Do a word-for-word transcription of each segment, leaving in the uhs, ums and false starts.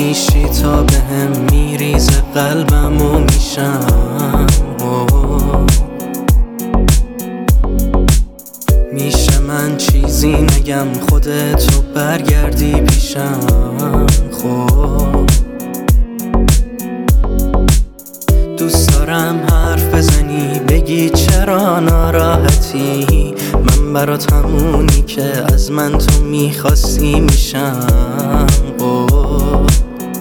میشی تا به هم میریز قلبم و میشم میشه من چیزی نگم خودتو برگردی پیشم. خب دوست دارم حرف بزنی بگی چرا ناراحتی، من برات همونی که از من تو میخواستی میشم. خب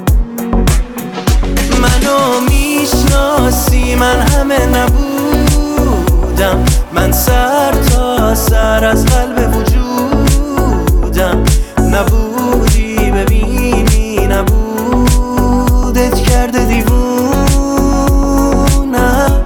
منو میشناسی من همه نبودم، من سر تا سر از قلب وجودم. نبودی ببینی نبودت کرده دیوونم.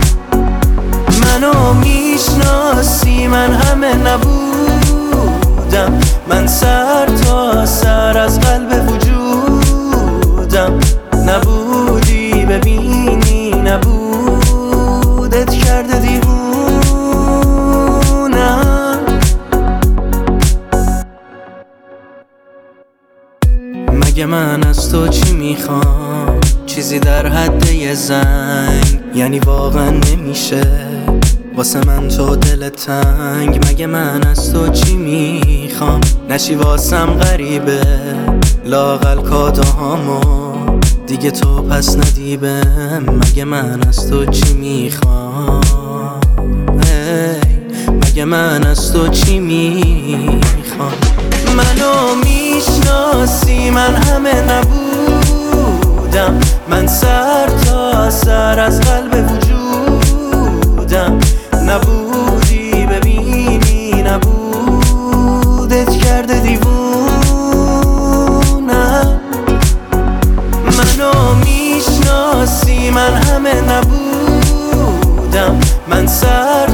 منو میشناسی من همه نبودم، من سر تا سر از قلب وجودم. نبودی ببینی نبودت کرده دیوونم. مگه من از تو چی میخوام؟ چیزی در حد یه زنگ، یعنی واقعا نمیشه واسه من تو دل تنگ. مگه من از تو چی میخوام؟ نشی واسم غریبه لااقل کادوهامو دیگه تو پس ندی بهم. مگه من از تو چی میخوام؟ مگه من از تو چی میخوام؟ منو میشناسی من همه نبودم، من سر تا سر از قلب وجودم. نبودی ببینی نبودت کرده دیوونم. منو میشناسی من همه نبودم، من سر